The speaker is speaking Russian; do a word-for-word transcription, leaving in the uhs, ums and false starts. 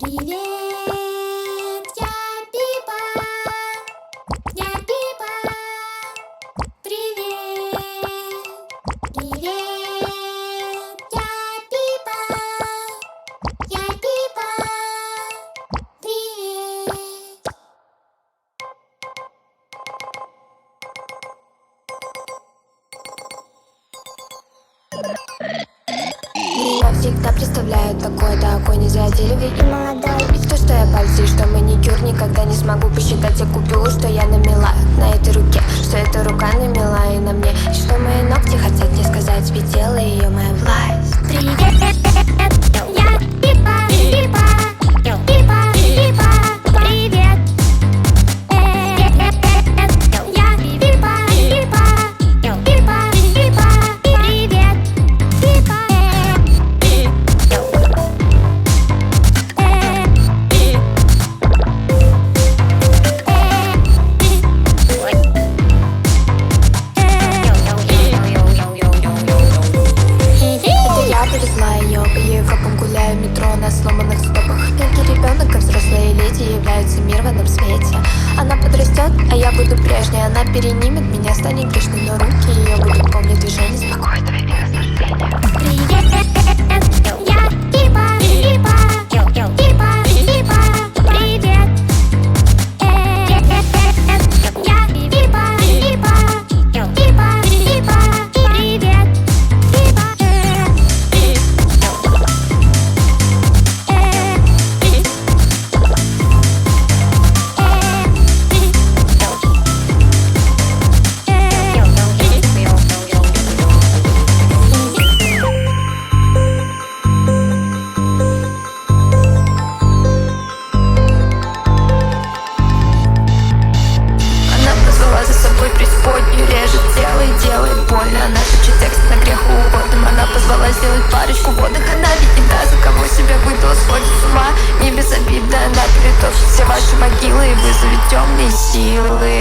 Привет, я Пипа, я Пипа. Привет, привет, я Пипа, я Пипа. Привет. Меня всегда представляют такой, такой незадейливый и молодой. И то, что я пальцы, что маникюр, никогда не смогу посчитать все купюр, что я намела на этой руке, что эта рука намела и на мне, и что мои ногти хотят мне сказать, спетела ее моя власть. Привет, я Пипа, Пипа, Пипа, Пипа. Привет, я Пипа, Пипа, Пипа, Пипа. Привет, Пипа. Это я привезла ее, по Европам гуляю в метро на сломанных стопах. Мелкий ребенок, как взрослые леди, является мир в этом свете. Она подрастет, а я буду прежней. Она перенимет меня, станет грешной, но руки ее будут помнить движение спокойного и наслаждения. Привет, я Пипа, Пипа, Пипа, Пипа. Привет, я Пипа, Пипа, Пипа, Пипа. Привет, Пипа. Она позвала за собой преисподнюю, режет тело и делает больно. Она шепчет текст на грех угодным. Она позвала сделать парочку водных. Она ведь не та, за кого себя выдала, сходит с ума. Не безобидна, она перетопчет все ваши могилы и вызовет темные силы.